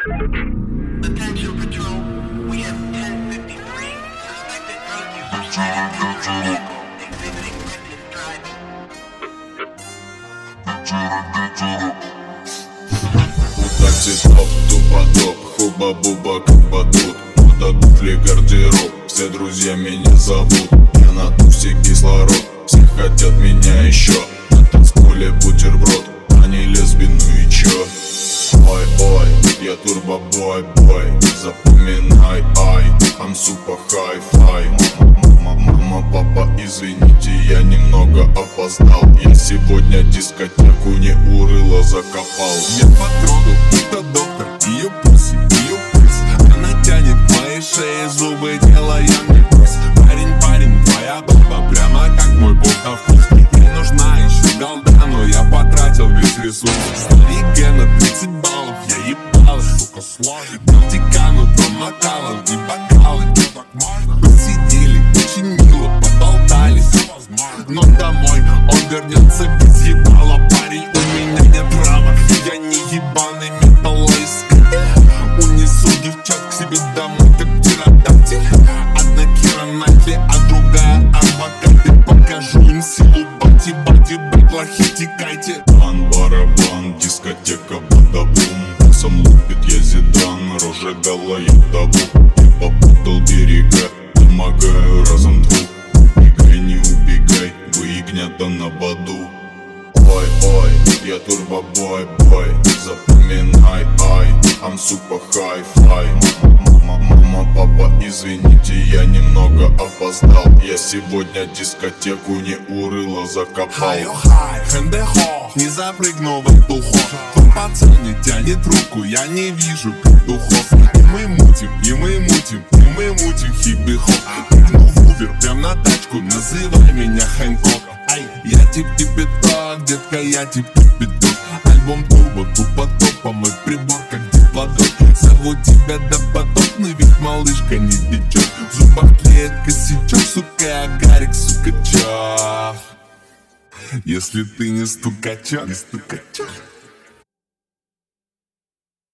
Attention patrol, we have 1053 suspected drug users exhibiting reckless driving. Такси-топ, тупо-топ, хуба-буба, как батут. Мода, туфли, гардероб, все друзья меня зовут. Я на тусе кислород, все хотят меня еще. На танцполе бутерброд, они лесби, ну и чё? Ой-ой, я турбо-бой-бой, запоминай, ай, I'm super high-fi. Мама, папа, извините, я немного опоздал. Я сегодня дискотеку не урыло закопал. Я потрогал, это доктор, ее пуси, ее пульс. Она тянет к моей шее зубы, делая мне вкус. Парень, твоя баба прямо как мой бог на вкус. Ей нужна еще голда, но я потратил весь ресурс. Старик на 30 баллов, я ебал, сука, сложно. Дикану промокалом и бокалы, так можно. Посидели, очень мило, поболтали, все возможно. Но домой он вернется без ебала. Парень, у меня нет рамок, я не ебаный металлоискатель. Унесу девчат к себе домой, как птеродактиль. Одна Кира Найтли, а другая адвокаты. Покажу им силу бати, бэклахи, текайте. Бан-барабан, дискотека, бада-бум. Басом лупит я зидан, рожа дала я табу. Я попутал берега, помогаю разом двух. Убегай, не убегай, вы ягнята на баду. Ой-ой, я турбо-бой-бой, запоминай, ай, I'm super high-fi. Мама, папа, извините, я немного опоздал. Я сегодня дискотеку не урыло закопал. Хай-о-хай, хэнде-хо, не запрыгну в эту хо. Твой пацан не тянет руку, я не вижу петухов. И мы мутим, хип-хоп. Прыгну в Убер, прям на тачку, называй меня Хэнкок. Ай, я тип пяток, детка, я тип пяток. Альбом турбо, тупо-топа, мой прибор как диплодок. Зову тебя допотопный, ведь малышка не течет. В зубах тлеет косячок, сука, агарик, сука, чё? Если ты не стукачок,